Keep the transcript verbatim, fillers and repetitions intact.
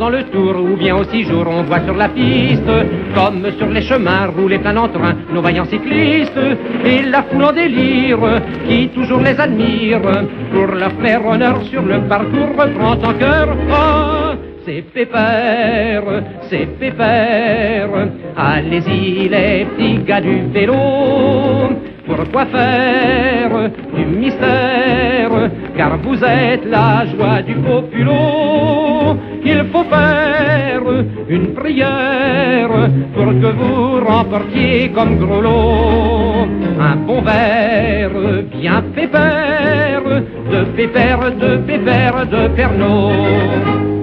faisant le tour, ou bien au six jours on voit sur la piste, comme sur les chemins roulés plein d'entrain, nos vaillants cyclistes, et la foule en délire, qui toujours les admire, pour leur faire honneur sur le parcours, reprend en cœur, oh, c'est Pépère, c'est Pépère, allez-y les petits gars du vélo, pourquoi faire du mystère, car vous êtes la joie du populo. Il faut faire une prière pour que vous remportiez comme gros lot un bon verre bien pépère, de pépère, de pépère, de Pernod.